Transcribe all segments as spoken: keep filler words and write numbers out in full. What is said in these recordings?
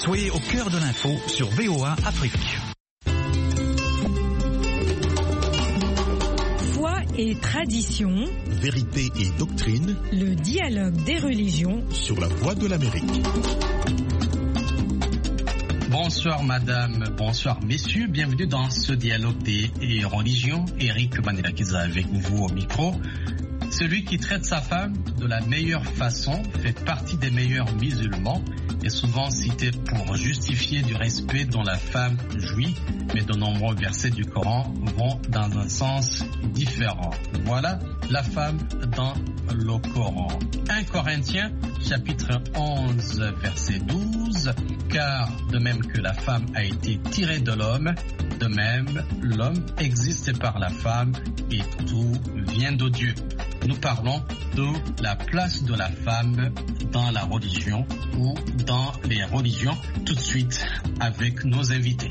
Soyez au cœur de l'info sur V O A Afrique. Foi et tradition, vérité et doctrine, le dialogue des religions sur la Voix de l'Amérique. Bonsoir madame, bonsoir messieurs, bienvenue dans ce dialogue des religions. Eric Banelakiza avec vous au micro. Celui qui traite sa femme de la meilleure façon fait partie des meilleurs musulmans et souvent cité pour justifier du respect dont la femme jouit, mais de nombreux versets du Coran vont dans un sens différent. Voilà la femme dans le Coran. premier Corinthiens, chapitre onze, verset douze, car de même que la femme a été tirée de l'homme, de même l'homme existe par la femme et tout vient de Dieu. Nous parlons de la place de la femme dans la religion ou dans les religions, tout de suite avec nos invités.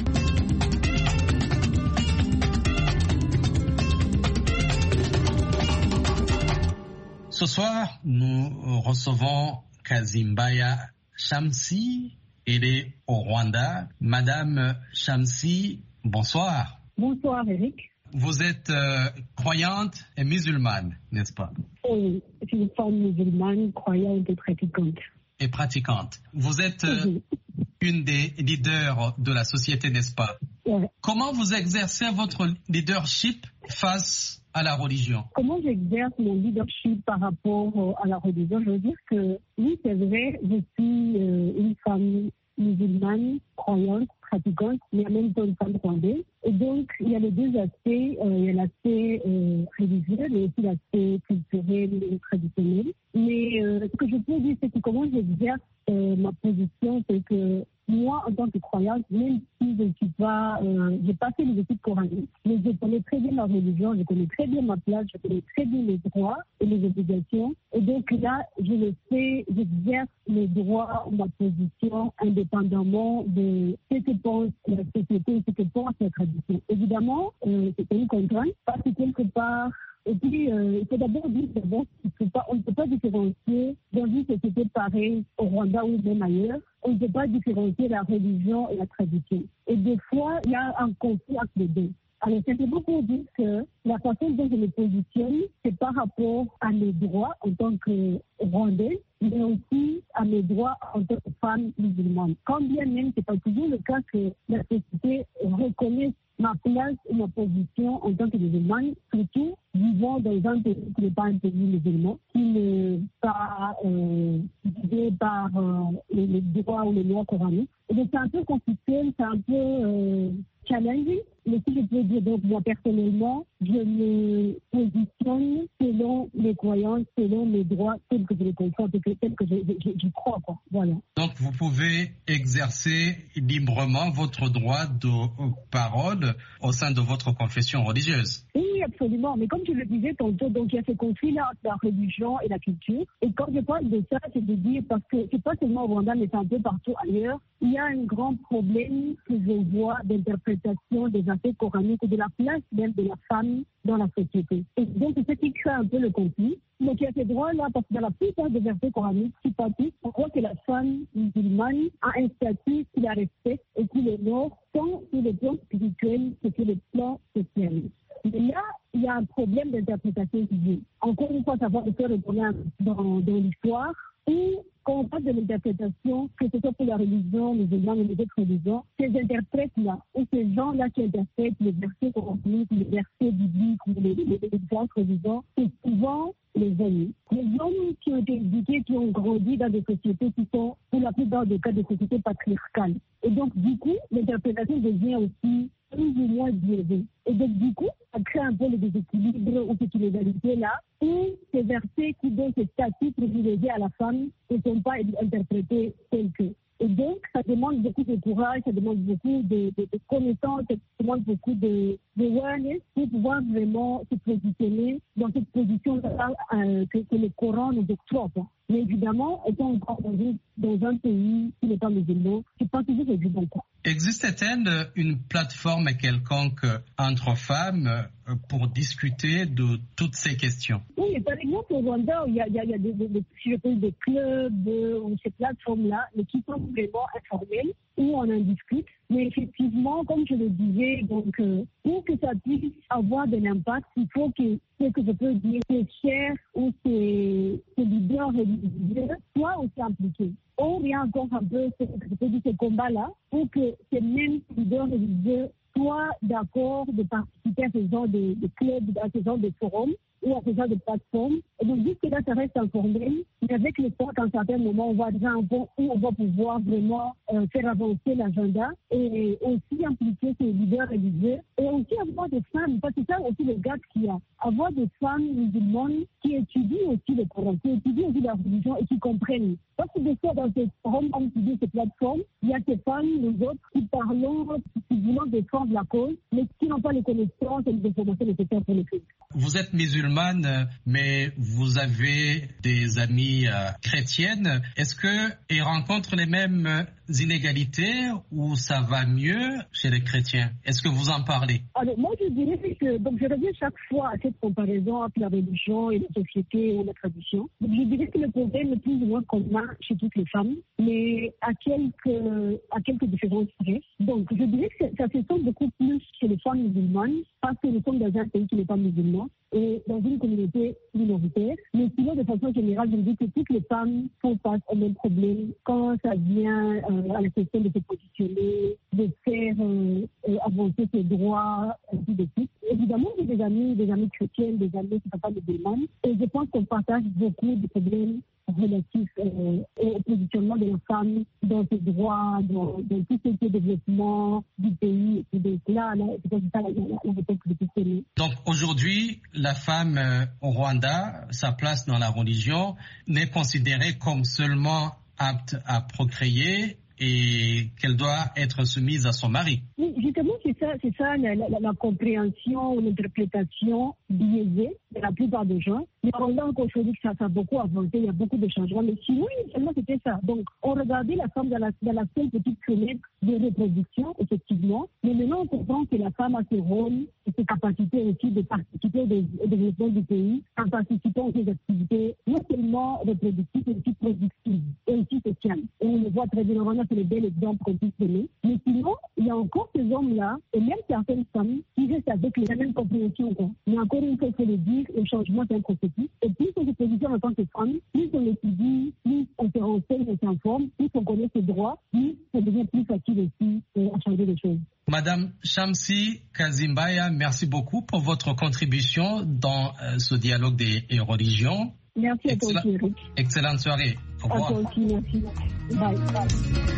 Ce soir, nous recevons Kazimbaya Shamsi. Elle est au Rwanda. Madame Shamsi, bonsoir. Bonsoir, Eric. Vous êtes euh, croyante et musulmane, n'est-ce pas? Oui, je suis une femme musulmane, croyante et pratiquante. Et pratiquante. Vous êtes euh, oui. une des leaders de la société, n'est-ce pas? Oui. Comment vous exercez votre leadership face à la religion? Comment j'exerce mon leadership par rapport à la religion? Je veux dire que, oui, c'est vrai, je suis euh, une femme musulmane, croyante, pratiquante, mais en même temps une femme rwandaise. Et donc, il y a les deux aspects. Euh, il y a l'aspect euh, religieux, mais aussi l'aspect culturel et traditionnel. Mais euh, ce que je peux dire, c'est que comment j'exerce euh, ma position, c'est que moi, en tant que croyante, même si je ne suis pas, euh, j'ai pas fait les études coraniques, mais je connais très bien ma religion, je connais très bien ma place, je connais très bien les droits et les obligations. Et donc là, je le fais, j'exerce mes droits ou ma position indépendamment de ce que pense la société, ce que pense la tradition. Évidemment, euh, c'est une contrainte, parce que quelque part, et puis, euh, il faut d'abord dire d'abord qu'on ne peut pas différencier dans une société pareille au Rwanda ou même ailleurs, on ne peut pas différencier la religion et la tradition. Et des fois, il y a un conflit entre les deux. Alors, c'est pour dire que la façon dont je me positionne, c'est par rapport à mes droits en tant que Rwandaise, mais aussi à mes droits en tant que femme musulmane. Quand bien même, c'est pas toujours le cas que la société reconnaisse ma place et ma position en tant que musulmane, surtout vivant dans un pays qui n'est pas un pays musulman, qui n'est pas euh, guidé par euh, les, les droits ou les lois coraniques. Et donc c'est un peu compliqué, c'est un peu euh, challenging, mais si je peux dire, donc moi personnellement, je me positionne selon mes croyances, selon mes droits, tels que je les comprends, tels que je, je, je crois, quoi. Voilà. Donc vous pouvez exercer librement votre droit de parole au sein de votre confession religieuse. Oui, absolument. Mais comme je le disais tantôt, donc il y a ce conflit-là entre la religion et la culture. Et quand je parle de ça, c'est de dire, parce que c'est pas seulement au Rwanda, mais c'est un peu partout ailleurs, il y a un grand problème que je vois d'interprétation des versets coraniques et de la place même de la femme dans la société. Et donc, c'est ce qui crée un peu le conflit. Donc, il y a ces droits-là, parce que dans la plupart des versets coraniques, si pas tous, on voit que la femme musulmane a un statut qui la respecte et qui l'honore, tant sur le plan spirituel que sur le plan social. Mais là, il y a un problème d'interprétation qui vient. Encore une fois, ça va se faire retourner dans, dans l'histoire où, quand on parle de l'interprétation, que ce soit pour la religion musulmane ou les autres religions, ces interprètes-là, ou ces gens-là qui interprètent les versets coraniques, les versets bibliques ou les, les, les, les autres religions, c'est souvent les hommes. Les hommes qui ont été éduqués, qui ont grandi dans des sociétés qui sont, pour la plupart des cas, des sociétés patriarcales. Et donc, du coup, l'interprétation devient aussi plus ou moins biaisée. Et donc, du coup, ça crée un peu le déséquilibre ou cette inégalité-là, où ces versets qui donnent ce statut privilégié à la femme ne sont pas interprétés tels que. Et donc, ça demande beaucoup de courage, ça demande beaucoup de, de, de connaissances, ça demande beaucoup de, de awareness pour pouvoir vraiment se positionner dans cette position-là euh, que, que le Coran nous octroie. Mais évidemment, étant encore dans, dans un pays qui n'est pas musulman, c'est pas toujours évident. Existe-t-il une plateforme quelconque entre femmes pour discuter de toutes ces questions? Oui, par exemple, au Rwanda, il y a, il y a, il y a des, des, des, des clubs ou ces plateformes-là, mais qui sont vraiment informelles, où on en discute. Mais effectivement, comme je le disais, donc, euh, pour que ça puisse avoir de l'impact, il faut que ce que je peux dire, ces chefs ou ces, ces leaders religieux soient aussi impliqués. Or, il y a encore un peu, je peux dire, ce combat-là, pour que ces mêmes leaders religieux soient d'accord de participer à ce genre de, de clubs, à ce genre de forums ou à ce genre de plateformes. Et donc, jusque-là, ça reste informel. Mais avec le temps, à un certain moment, on va déjà un peu où on va pouvoir vraiment euh, faire avancer l'agenda et aussi impliquer ces leaders religieux et aussi avoir des femmes, parce que c'est ça aussi le gap qu'il y a, avoir des femmes musulmanes qui étudient aussi le Coran, qui étudient aussi la religion et qui comprennent. Parce que des fois, dans ces forums, comme tu dis, ces plateformes, il y a ces femmes, les autres, qui parlent, qui voulons défendre la cause, mais qui n'ont pas les connaissances et les informations nécessaires pour le faire. Vous êtes musulmane, mais vous avez des amies euh, chrétiennes. Est-ce qu'elles rencontrent les mêmes inégalités ou ça va mieux chez les chrétiens? Est-ce que vous en parlez? Alors, moi, je dirais que, donc, je reviens chaque fois à cette comparaison entre la religion et la société ou la tradition. Donc, je dirais que le problème est plus ou moins commun chez toutes les femmes, mais à quelques, à quelques différences près. Donc, je dirais que ça se sent beaucoup plus chez les femmes musulmanes, parce que nous sommes dans un pays qui n'est pas musulman et dans une communauté minoritaire. Mais sinon, de façon générale, je dis que toutes les femmes font face au même problème quand ça vient euh, à la question de se positionner, de faire euh, euh, avancer ses droits, ainsi de suite. Évidemment, j'ai des amis, des amis chrétiennes, des amis qui ne sont pas musulmanes, et je pense qu'on partage beaucoup de problèmes relatifs euh, au positionnement de la femme dans ses droits, dans, dans tout ce qui est développement du pays. Et donc là, là c'est ça la, la, la réponse que je peux donner. Donc aujourd'hui, la femme euh, au Rwanda, sa place dans la religion, n'est considérée comme seulement apte à procréer et qu'elle doit être soumise à son mari. Oui, justement, c'est ça, c'est ça la, la, la compréhension, l'interprétation biaisée de la plupart des gens. Mais on a encore choisi que ça, ça a beaucoup avancé, il y a beaucoup de changements. Mais sinon, initialement, c'était ça. Donc, on regardait la femme dans la, dans la seule petite fenêtre de reproduction, effectivement. Mais maintenant, on comprend que la femme a ses rôles et ses capacités aussi de participer au développement du pays en participant aux activités non seulement reproductives, mais aussi productives et aussi sociales. Et on le voit très bien, on a fait le bel exemple qu'on puisse donner. Mais sinon, il y a encore ces hommes-là, et même certaines femmes, qui restent avec la même compréhension. Quoi. Mais encore une fois, il faut le dire, le changement est un processus. Et plus on se positionne en tant que femme, plus on étudie, plus on se renseigne, on s'informe, plus on connaît ses droits, plus ça devient plus facile aussi à changer les choses. Madame Shamsi Kazimbaya, merci beaucoup pour votre contribution dans euh, ce dialogue des religions. Merci à toi aussi, Eric. Excellente soirée. Au revoir. À toi aussi, merci. Bye. Bye.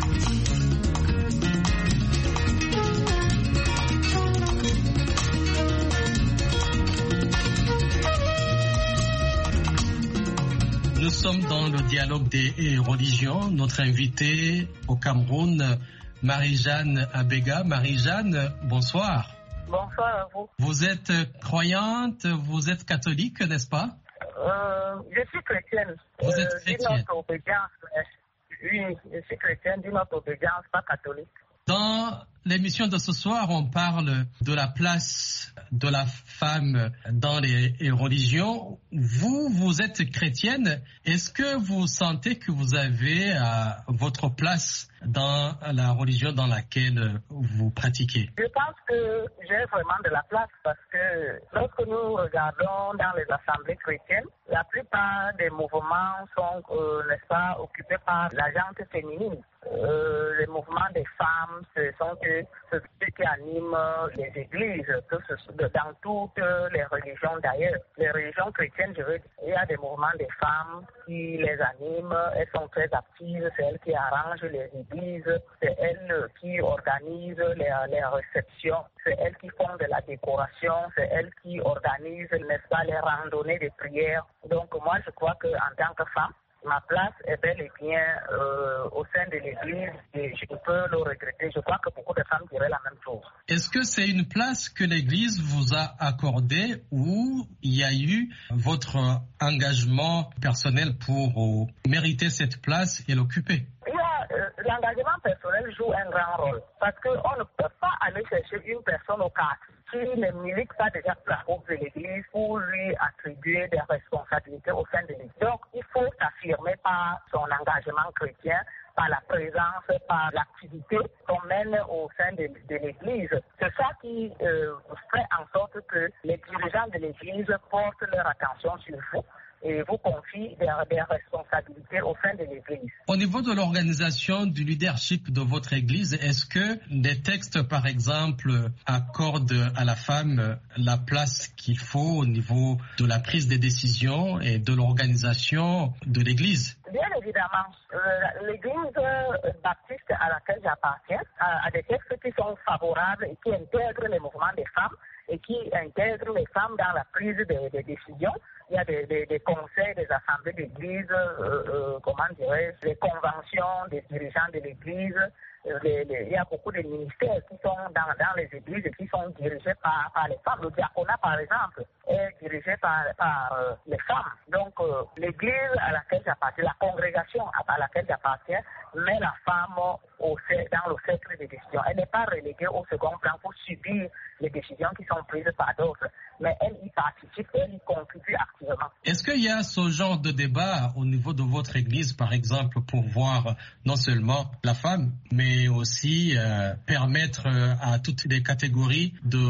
Nous sommes dans le dialogue des religions. Notre invitée au Cameroun, Marie-Jeanne Abega. Marie-Jeanne, bonsoir. Bonsoir à vous. Vous êtes croyante, vous êtes catholique, n'est-ce pas? euh, Je suis chrétienne. Vous euh, êtes chrétienne. D'une autre obédience, oui, je suis chrétienne d'une autre obédience, pas catholique. Dans l'émission de ce soir, on parle de la place de la femme dans les religions. Vous, vous êtes chrétienne. Est-ce que vous sentez que vous avez euh, votre place dans la religion dans laquelle vous pratiquez? Je pense que j'ai vraiment de la place parce que lorsque nous regardons dans les assemblées chrétiennes, la plupart des mouvements sont, euh, n'est-ce pas, occupés par la gente féminine. Euh, les mouvements des femmes, ce sont eux, ceux qui animent les églises, que ce soit dans toutes les religions d'ailleurs. Les religions chrétiennes, je veux dire, il y a des mouvements des femmes qui les animent, elles sont très actives, c'est elles qui arrangent les églises, c'est elles qui organisent les, les réceptions, c'est elles qui font de la décoration, c'est elles qui organisent, n'est-ce pas, les randonnées de prières. Donc moi, je crois qu'en tant que femme, ma place est bel et bien euh, au sein de l'Église et je peux le regretter. Je crois que beaucoup de femmes diraient la même chose. Est-ce que c'est une place que l'Église vous a accordée ou il y a eu votre engagement personnel pour euh, mériter cette place et l'occuper? Il y a, euh, l'engagement personnel joue un grand rôle parce qu'on ne peut pas aller chercher une personne au quartier qui ne milite pas déjà pour la cause de l'Église pour lui attribuer des responsabilités au sein de l'Église. Donc, il faut s'affirmer par son engagement chrétien, par la présence, par l'activité qu'on mène au sein de, de l'Église. C'est ça qui euh, fait en sorte que les dirigeants de l'Église portent leur attention sur vous et vous confient des, des responsabilités au sein de l'Église. Au niveau de l'organisation du leadership de votre Église, est-ce que les textes, par exemple, accordent à la femme la place qu'il faut au niveau de la prise des décisions et de l'organisation de l'Église? Bien évidemment, euh, l'Église baptiste à laquelle j'appartiens a, a des textes qui sont favorables et qui intègrent les mouvements des femmes et qui intègrent les femmes dans la prise des de décisions. Il y a des, des, des conseils, des assemblées d'église, euh, euh, comment dirais-je, des conventions des dirigeants de l'église. Euh, les, les, il y a beaucoup de ministères qui sont dans, dans les églises et qui sont dirigés par, par les femmes. Le diaconat, par exemple, est dirigé par, par euh, les femmes. Donc, euh, l'église à laquelle j'appartiens, la congrégation à laquelle j'appartiens, met la femme au, dans le cercle des décisions. Elle n'est pas reléguée au second plan pour subir les décisions qui sont prises par d'autres, mais elle y participe, elle y contribue activement. Est-ce qu'il y a ce genre de débat au niveau de votre église, par exemple, pour voir non seulement la femme, mais aussi euh, permettre à toutes les catégories de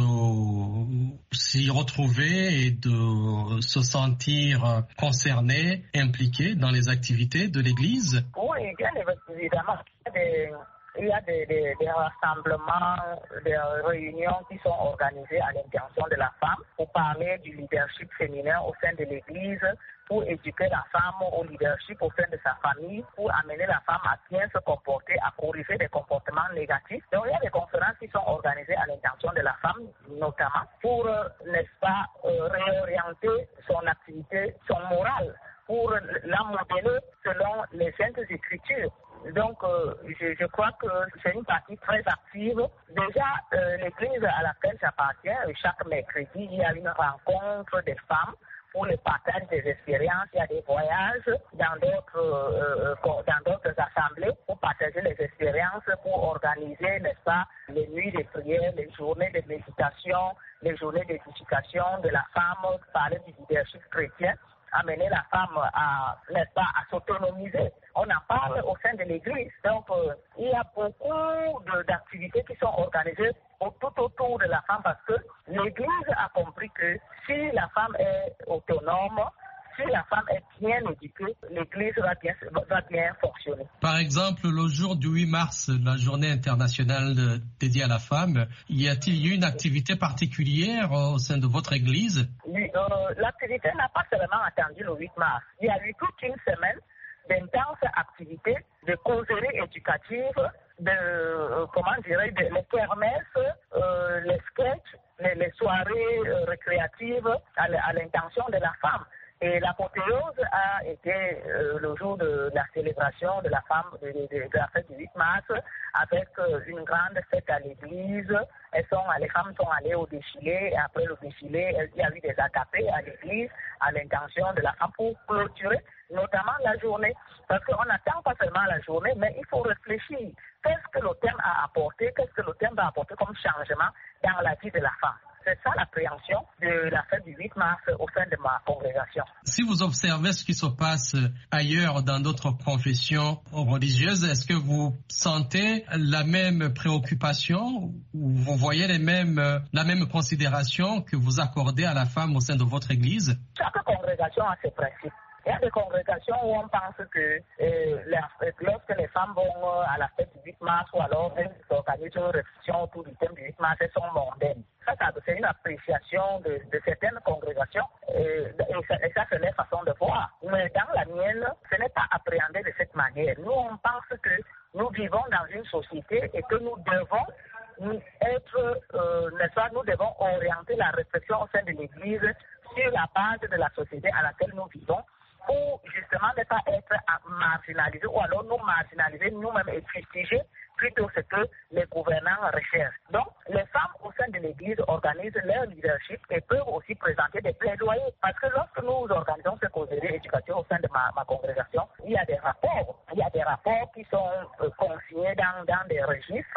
s'y retrouver et de se sentir concernées, impliquées dans les activités de l'église? Oui, bien évidemment. Des... Il y a des, des, des rassemblements, des réunions qui sont organisées à l'intention de la femme pour parler du leadership féminin au sein de l'Église, pour éduquer la femme au leadership au sein de sa famille, pour amener la femme à bien se comporter, à corriger des comportements négatifs. Donc il y a des conférences qui sont organisées à l'intention de la femme, notamment pour, euh, n'est-ce pas, euh, réorienter son activité, son moral, pour la modeler selon les Saintes Écritures. Donc, euh, je, je crois que c'est une partie très active. Déjà, euh, l'église à laquelle j'appartiens, chaque mercredi, il y a une rencontre des femmes pour le partage des expériences. Il y a des voyages dans d'autres, euh, dans d'autres assemblées pour partager les expériences, pour organiser, n'est-ce pas, les nuits de prière, les journées de méditation, les journées d'éducation de la femme, parler du leadership chrétien, amener la femme à, n'est-ce pas, à s'autonomiser. On en parle au sein de l'Église. Donc, euh, il y a beaucoup de, d'activités qui sont organisées tout autour de la femme parce que l'Église a compris que si la femme est autonome, si la femme est bien éduquée, l'Église va bien, va bien fonctionner. Par exemple, le jour du huit mars, la journée internationale dédiée à la femme, y a-t-il eu une activité particulière au sein de votre Église? Oui, euh, l'activité n'a pas seulement attendu le huit mars. Il y a eu toute une semaine d'intenses activités, de causeries éducatives, de, euh, comment dirais-je, de, les kermesses, euh, les sketchs, les, les soirées euh, récréatives à, à l'intention de la femme. Et l'apothéose a été euh, le jour de la célébration de la femme, de, de, de la fête du huit mars, avec euh, une grande fête à l'église. Elles sont, les femmes sont allées au défilé, et après le défilé, il y a eu des agapés à l'église à l'intention de la femme pour clôturer notamment la journée. Parce qu'on n'attend pas seulement la journée, mais il faut réfléchir. Qu'est-ce que le thème a apporté, qu'est-ce que le thème va apporter comme changement dans la vie de la femme? C'est ça l'appréhension de la fête du huit mars au sein de ma congrégation. Si vous observez ce qui se passe ailleurs dans d'autres confessions religieuses, est-ce que vous sentez la même préoccupation ou vous voyez les mêmes, la même considération que vous accordez à la femme au sein de votre église? Chaque congrégation a ses principes. Il y a des congrégations où on pense que euh, la, lorsque les femmes vont à la fête du huit mars ou alors elles organisent une réflexion autour du thème du huit mars, elles sont mondaines. Ça, ça c'est une appréciation de, de certaines congrégations euh, et, ça, et ça, c'est leur façon de voir. Mais dans la mienne, ce n'est pas appréhendé de cette manière. Nous, on pense que nous vivons dans une société et que nous devons être, euh, n'est-ce pas, nous devons orienter la réflexion au sein de l'Église sur la base de la société à laquelle nous vivons, pour justement ne pas être marginalisés ou alors nous marginaliser nous-mêmes et fustiger plutôt ce que les gouvernants recherchent. Donc, les femmes au sein de l'Église organisent leur leadership et peuvent aussi présenter des plaidoyers. Parce que lorsque nous organisons ces causeries éducatives au sein de ma, ma congrégation, il y a des rapports. Il y a des rapports qui sont euh, consignés dans, dans des registres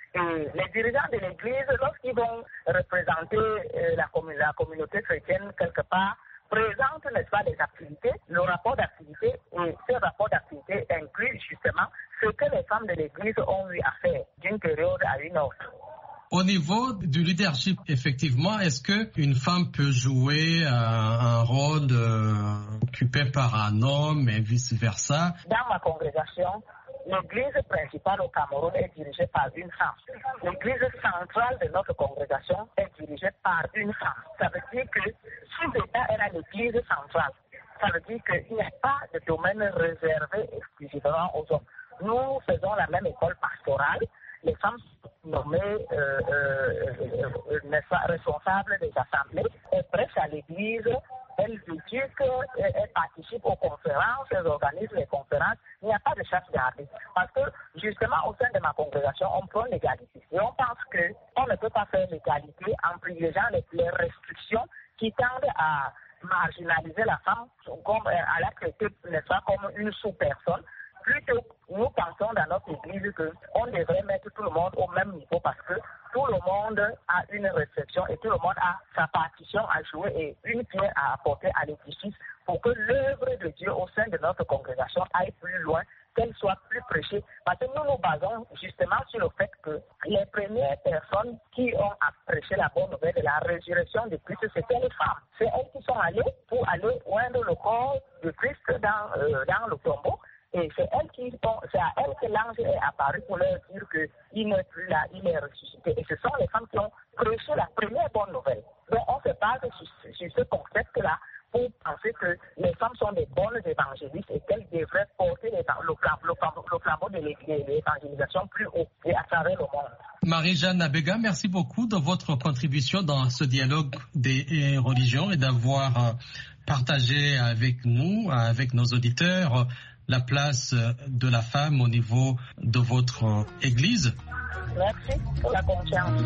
Et les dirigeants de l'Église, lorsqu'ils vont représenter euh, la, commun- la communauté chrétienne quelque part, présentent, n'est-ce pas, des activités, le rapport d'activité, et ce rapport d'activité inclut justement ce que les femmes de l'Église ont eu à faire d'une période à une autre. Au niveau du leadership, effectivement, est-ce qu'une femme peut jouer euh, un rôle euh, occupé par un homme et vice-versa? Dans ma congrégation, l'église principale au Cameroun est dirigée par une femme. L'église centrale de notre congrégation est dirigée par une femme. Ça veut dire que si l'État est à l'église centrale, ça veut dire qu'il n'y a pas de domaine réservé exclusivement aux hommes. Nous faisons la même école pastorale. Les femmes sont nommées euh, euh, euh, responsables des assemblées. Elles prêchent à l'église, elles éduquent, elles participent aux conférences, elles organisent les conférences. Il n'y a pas de chasse gardée. Parce que justement, au sein de ma congrégation, on prend l'égalité. Et on pense qu'on ne peut pas faire l'égalité en privilégiant les, les restrictions qui tendent à marginaliser la femme, comme, à la traiter, n'est-ce pas, comme une sous-personne. Plutôt, nous pensons dans notre église qu'on devrait mettre tout le monde au même niveau parce que tout le monde a une réflexion et tout le monde a sa partition à jouer et une pierre à apporter à l'édifice pour que l'œuvre de Dieu au sein de notre congrégation aille plus loin, qu'elle soit plus prêchée. Parce que nous nous basons justement sur le fait que les premières personnes qui ont à prêcher la bonne nouvelle de la résurrection de Christ, c'était les femmes. C'est elles qui sont allées pour aller oindre le corps de Christ dans, euh, dans le tombeau. Et c'est elle qui, c'est à elle que l'ange est apparu pour leur dire qu'il n'est plus là, il est ressuscité. Et ce sont les femmes qui ont prêché la première bonne nouvelle. Donc on se base sur, sur ce concept-là pour penser que les femmes sont des bonnes évangélistes et qu'elles devraient porter les, le, le, le flambeau de l'évangélisation plus haut et à travers le monde. Marie-Jeanne Abega, merci beaucoup de votre contribution dans ce dialogue des religions et d'avoir partagé avec nous, avec nos auditeurs, la place de la femme au niveau de votre église. Merci pour la confiance.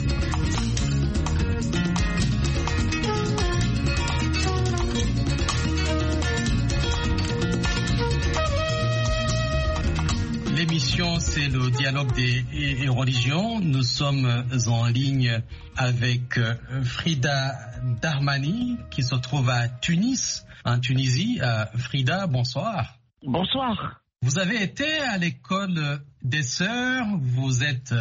L'émission, c'est le dialogue des religions. Nous sommes en ligne avec Frida Darmani, qui se trouve à Tunis, en Tunisie. Frida, bonsoir. Bonsoir. Vous avez été à l'école des sœurs, vous êtes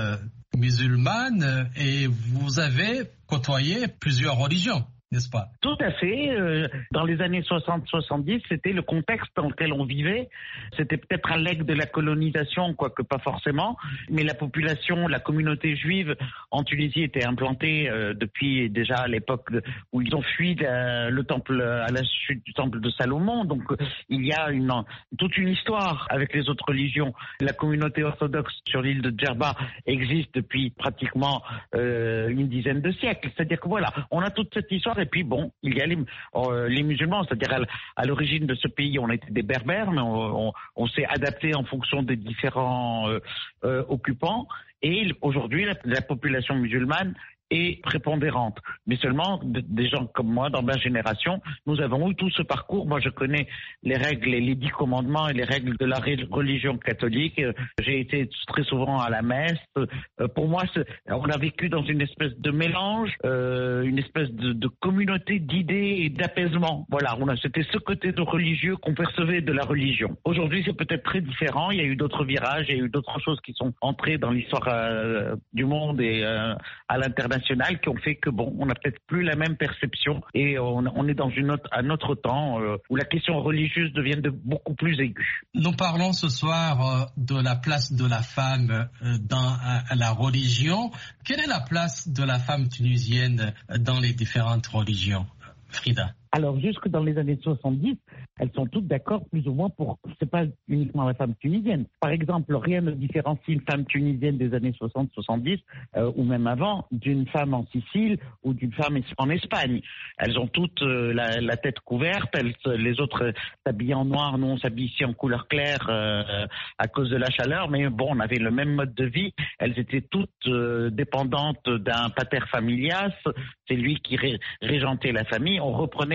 musulmane et vous avez côtoyé plusieurs religions, n'est-ce pas? Tout à fait. Euh, dans les années soixante soixante-dix, c'était le contexte dans lequel on vivait. C'était peut-être un legs de la colonisation, quoique pas forcément. Mais la population, la communauté juive en Tunisie était implantée euh, depuis déjà l'époque de, où ils ont fui la, le temple à la chute du temple de Salomon. Donc il y a une, toute une histoire avec les autres religions. La communauté orthodoxe sur l'île de Djerba existe depuis pratiquement euh, une dizaine de siècles. C'est-à-dire que voilà, on a toute cette histoire. Et puis bon, il y a les, euh, les musulmans, c'est-à-dire à, à l'origine de ce pays, on était des berbères, mais on, on, on s'est adapté en fonction des différents euh, euh, occupants. Et aujourd'hui, la, la population musulmane est prépondérante. Mais seulement de, des gens comme moi, dans ma génération, nous avons eu tout ce parcours. Moi, je connais les règles et les dix commandements et les règles de la religion catholique. J'ai été très souvent à la messe. Pour moi, on a vécu dans une espèce de mélange, euh, une espèce de, de communauté d'idées et d'apaisement. Voilà, on a, c'était ce côté de religieux qu'on percevait de la religion. Aujourd'hui, c'est peut-être très différent. Il y a eu d'autres virages, il y a eu d'autres choses qui sont entrées dans l'histoire euh, du monde et euh, à l'international, qui ont fait que bon, on n'a peut-être plus la même perception et on, on est dans une autre, un autre temps euh, où la question religieuse devient de beaucoup plus aiguë. Nous parlons ce soir euh, de la place de la femme euh, dans euh, la religion. Quelle est la place de la femme tunisienne dans les différentes religions, Frida? Alors, jusque dans les années soixante-dix, elles sont toutes d'accord plus ou moins pour, c'est pas uniquement la femme tunisienne. Par exemple, rien ne différencie une femme tunisienne des années soixante soixante-dix, euh, ou même avant, d'une femme en Sicile ou d'une femme en Espagne. Elles ont toutes euh, la, la tête couverte, elles, les autres euh, s'habillent en noir, nous on s'habille ici en couleur claire euh, à cause de la chaleur, mais bon, on avait le même mode de vie. Elles étaient toutes euh, dépendantes d'un pater familias, c'est lui qui ré, régentait la famille. On reprenait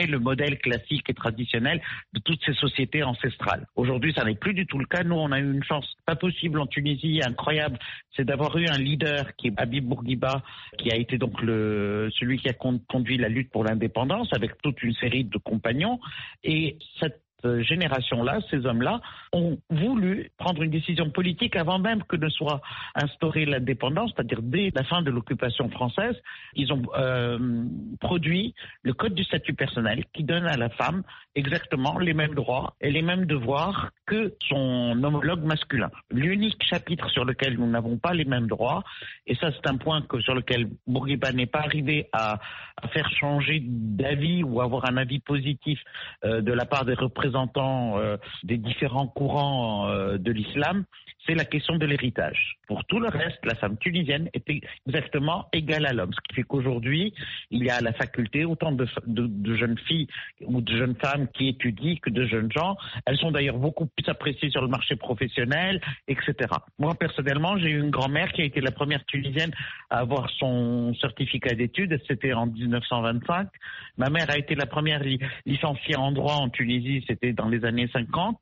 guillemets, le modèle classique et traditionnel de toutes ces sociétés ancestrales. Aujourd'hui, ça n'est plus du tout le cas. Nous, on a eu une chance pas possible en Tunisie, incroyable, c'est d'avoir eu un leader qui est Habib Bourguiba, qui a été donc le, celui qui a conduit la lutte pour l'indépendance avec toute une série de compagnons. Et cette génération-là, ces hommes-là, ont voulu prendre une décision politique avant même que ne soit instaurée l'indépendance, c'est-à-dire dès la fin de l'occupation française. Ils ont euh, produit le code du statut personnel qui donne à la femme exactement les mêmes droits et les mêmes devoirs que son homologue masculin. L'unique chapitre sur lequel nous n'avons pas les mêmes droits, et ça c'est un point que, sur lequel Bourguiba n'est pas arrivé à, à faire changer d'avis ou avoir un avis positif euh, de la part des représentants euh, des différents courants euh, de l'islam, c'est la question de l'héritage. Pour tout le reste, la femme tunisienne est exactement égale à l'homme. Ce qui fait qu'aujourd'hui, il y a à la faculté autant de, de, de jeunes filles ou de jeunes femmes qui étudient que de jeunes gens. Elles sont d'ailleurs beaucoup plus appréciées sur le marché professionnel, et cetera. Moi, personnellement, j'ai eu une grand-mère qui a été la première Tunisienne à avoir son certificat d'études. C'était en dix-neuf cent vingt-cinq. Ma mère a été la première li- licenciée en droit en Tunisie. C'était dans les années cinquante.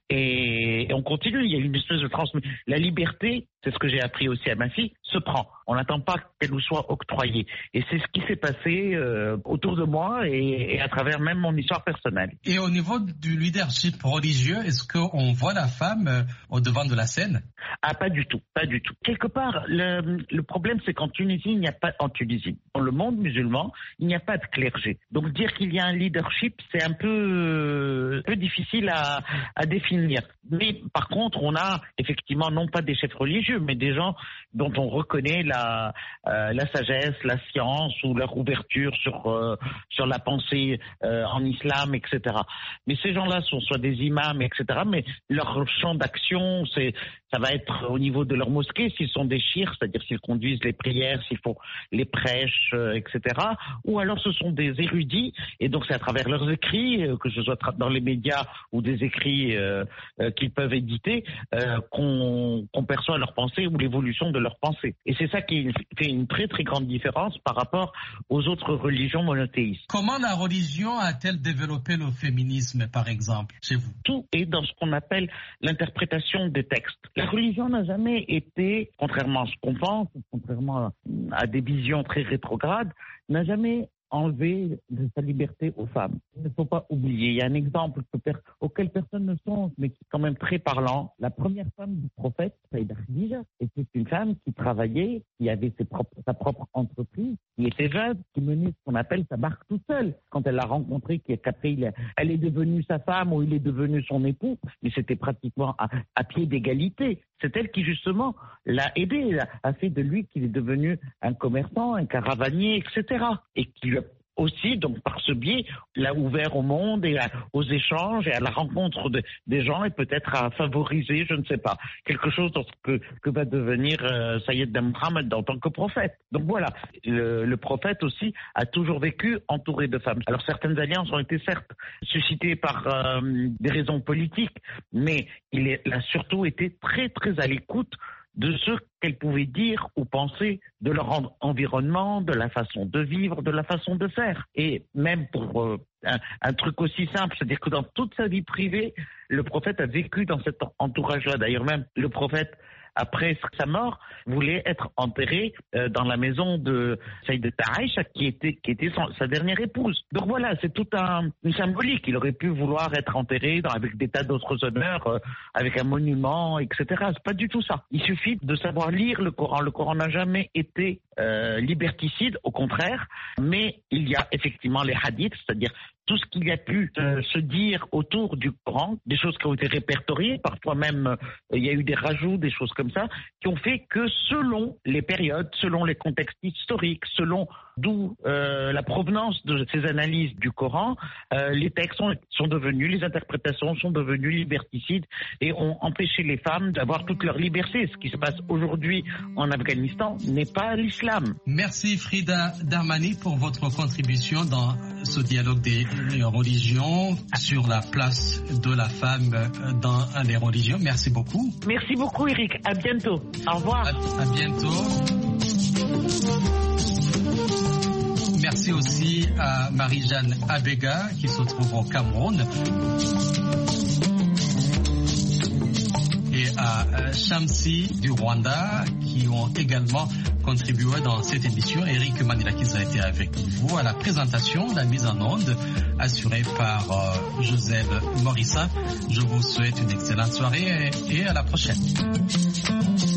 Et, et on continue. Il y a une espèce de transmission. La liberté, c'est ce que j'ai appris aussi à ma fille, se prend. On n'attend pas qu'elle nous soit octroyée. Et c'est ce qui s'est passé euh, autour de moi et, et à travers même mon histoire personnelle. Et au niveau du leadership religieux, est-ce qu'on voit la femme euh, au devant de la scène? Ah, pas du tout, pas du tout. Quelque part, le, le problème, c'est qu'en Tunisie, il n'y a pas, en Tunisie, dans le monde musulman, il n'y a pas de clergé. Donc dire qu'il y a un leadership, c'est un peu, un peu difficile à, à définir. Mais par contre, on a effectivement non pas des chefs religieux, mais des gens dont on reconnaît la, euh, la sagesse, la science ou leur ouverture sur, euh, sur la pensée euh, en islam, et cetera. Mais ces gens-là sont soit des imams, et cetera. Mais leur champ d'action, c'est, ça va être au niveau de leur mosquée, s'ils sont des chiites, c'est-à-dire s'ils conduisent les prières, s'ils font les prêches, euh, et cetera. Ou alors ce sont des érudits, et donc c'est à travers leurs écrits, euh, que ce soit dans les médias ou des écrits euh, euh, qu'ils peuvent éditer, euh, qu'on, qu'on perçoit leur pensée ou l'évolution de leur pensée. Et c'est ça qui fait une très très grande différence par rapport aux autres religions monothéistes. Comment la religion a-t-elle développé le féminisme, par exemple, chez vous? Tout est dans ce qu'on appelle l'interprétation des textes. La religion n'a jamais été, contrairement à ce qu'on pense, contrairement à des visions très rétrogrades, n'a jamais enlever de sa liberté aux femmes. Il ne faut pas oublier, il y a un exemple que per- auquel personne ne songe, mais qui est quand même très parlant. La première femme du prophète, Saïda Khadija, était une femme qui travaillait, qui avait ses propres, sa propre entreprise, qui était jeune, qui menait ce qu'on appelle sa barque toute seule. Quand elle l'a rencontré, qu'après elle est devenue sa femme ou il est devenu son époux, mais c'était pratiquement à, à pied d'égalité. C'est elle qui justement l'a aidé, a fait de lui qu'il est devenu un commerçant, un caravanier, et cetera. Et qui lui a aussi, donc par ce biais, l'a ouvert au monde et à, aux échanges et à la rencontre de, des gens et peut-être à favoriser, je ne sais pas, quelque chose dans ce que, que va devenir euh, Sayyidna Mohammed en tant que prophète. Donc voilà, le, le prophète aussi a toujours vécu entouré de femmes. Alors certaines alliances ont été certes suscitées par euh, des raisons politiques, mais il, est, il a surtout été très très à l'écoute de ce qu'elles pouvaient dire ou penser de leur en- environnement, de la façon de vivre, de la façon de faire. Et même pour euh, un, un truc aussi simple, c'est-à-dire que dans toute sa vie privée, le prophète a vécu dans cet entourage-là. D'ailleurs même, le prophète, après sa mort, voulait être enterré euh, dans la maison de Sayyidata Aïcha, qui était, qui était son, sa dernière épouse. Donc voilà, c'est tout un, une symbolique. Il aurait pu vouloir être enterré dans, avec des tas d'autres honneurs, euh, avec un monument, et cetera. C'est pas du tout ça. Il suffit de savoir lire le Coran. Le Coran n'a jamais été euh, liberticide, au contraire, mais il y a effectivement les hadiths, c'est-à-dire tout ce qu'il y a pu euh, se dire autour du Coran, des choses qui ont été répertoriées, parfois même euh, il y a eu des rajouts, des choses comme ça, qui ont fait que selon les périodes, selon les contextes historiques, selon d'où euh, la provenance de ces analyses du Coran, euh, les textes sont, sont devenus, les interprétations sont devenues liberticides et ont empêché les femmes d'avoir toute leur liberté. Ce qui se passe aujourd'hui en Afghanistan n'est pas l'islam. Merci Frida Darmani pour votre contribution dans ce dialogue des religions sur la place de la femme dans les religions. Merci beaucoup. Merci beaucoup Eric. À bientôt. Au revoir. À, à bientôt. Merci aussi à Marie-Jeanne Abega qui se trouve au Cameroun. Et à Shamsi du Rwanda qui ont également contribué dans cette émission. Eric Manilakiza a été avec vous à la présentation, la mise en onde assurée par euh, Joseph Morissa. Je vous souhaite une excellente soirée et, et à la prochaine.